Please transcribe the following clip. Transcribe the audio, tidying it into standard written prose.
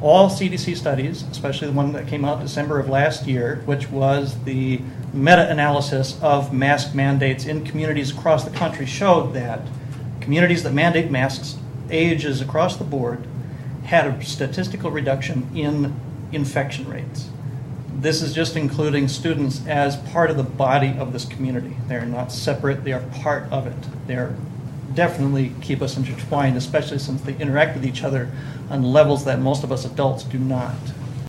All CDC studies, especially the one that came out December of last year, which was the meta-analysis of mask mandates in communities across the country, showed that communities that mandate masks, ages across the board, had a statistical reduction in infection rates. This is just including students as part of the body of this community. They're not separate, they are part of it. They're definitely keep us intertwined, especially since they interact with each other on levels that most of us adults do not.